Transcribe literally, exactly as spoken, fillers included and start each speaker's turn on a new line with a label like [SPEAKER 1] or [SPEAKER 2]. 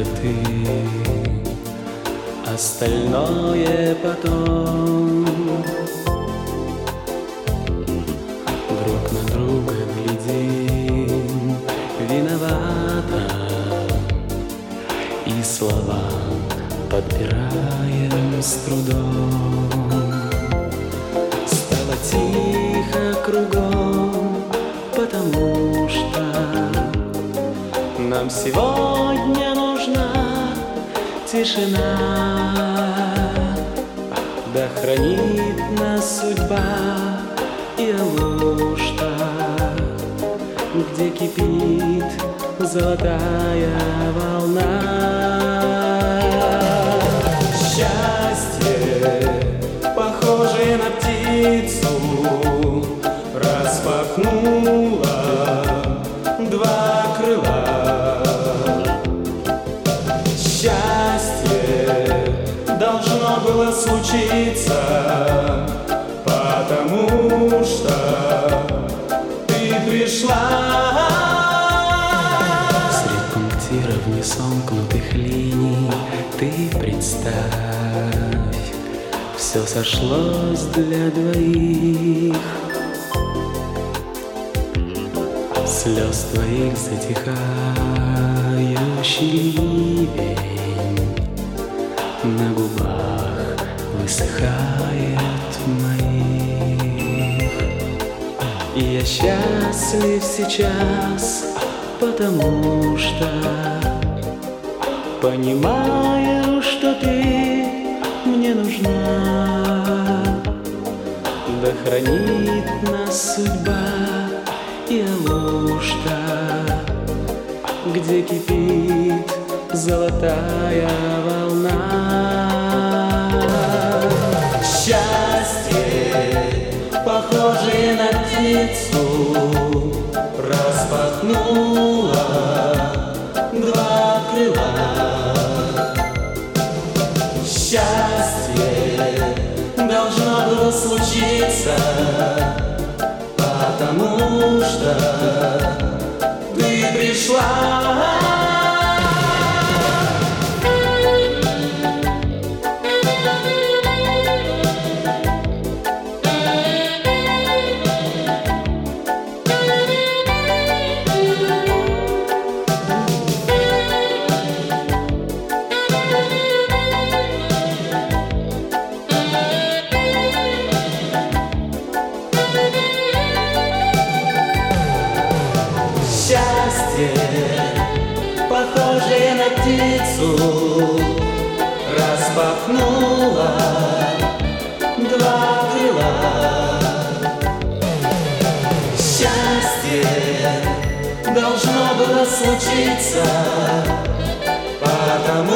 [SPEAKER 1] только ты, остальное потом. Друг на друга глядим виновато, и слова подбираем с трудом. Стало тихо кругом, потому что нам сегодня нужна тишина. Да хранит нас судьба и Алушта, где кипит золотая волна. Счастье, похожее на птицу, распахнуло два крыла. Счастье должно было случиться, потому что ты пришла. Средь пунктиров несомкнутых линий ты представь, все сошлось для двоих. Слез твоих затихающий ливень, на губах высыхает моих. И я счастлив сейчас, потому что понимаю, что ты мне нужна. Да хранит нас судьба и Алушта, где кипит золотая волна. Счастье, похожее на птицу, распахнуло два крыла. Счастье должно было случиться, потому что ты пришла. Счастье, похожее на птицу, распахнуло два крыла. Счастье должно было случиться, потому